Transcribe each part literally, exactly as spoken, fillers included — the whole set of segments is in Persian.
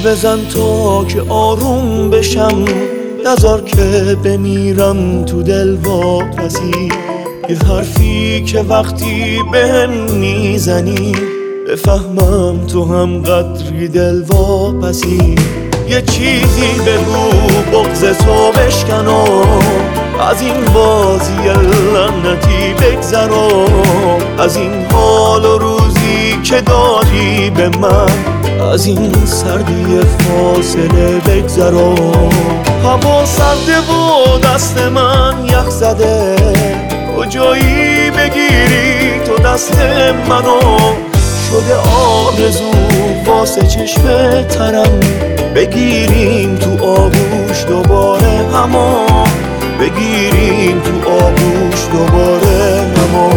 بزن تا که آروم بشم، نذار که بمیرم تو دل واپسی. یه حرفی که وقتی بهم میزنی بفهمم تو هم قدری دل واپسی. یه چیزی بگو بغض تو بشکنم، از این بازی لعنتی بگذرم، از این حال و روزی که دادی به من، از این سردی فاصله بگذرم. هوا سرده و دست من یخ زده، کجایی بگیری تو دست منو؟ شده آرزو واسه چشم ترم، بگیریم تو آغوش دوباره همو، بگیریم تو آغوش دوباره همو.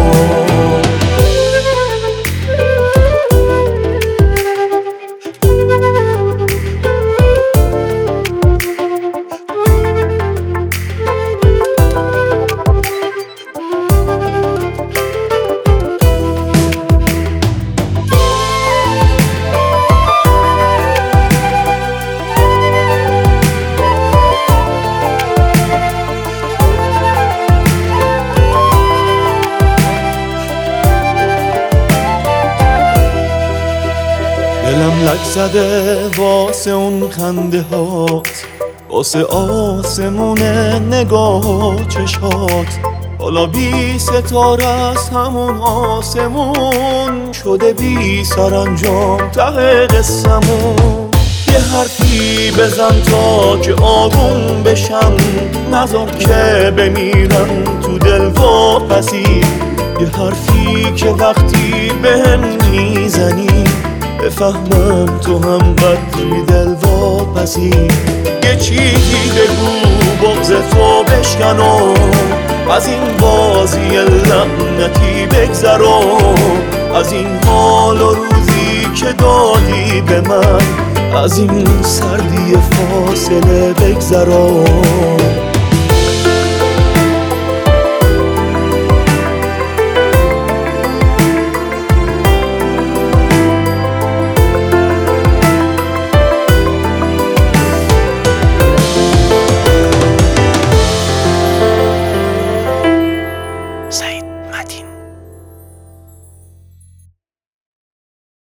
دلم لک زده واسه اون خنده هات، واسه آسمون نگاه چشات. حالا بی ستاره از همون آسمون، شده بی سرانجام ته قصمون. یه حرفی بزن تا که آروم بشم، نذار که بمیرم تو دل واپسی. یه حرفی که وقتی بهم میزنی بفهمم تو هم قدری دل واپسی. یه چیزی بگو بغض تو بشکنم، از این بازی لعنتی بگذرم، از این حال و روزی که دادی به من، از این سردی فاصله بگذرم.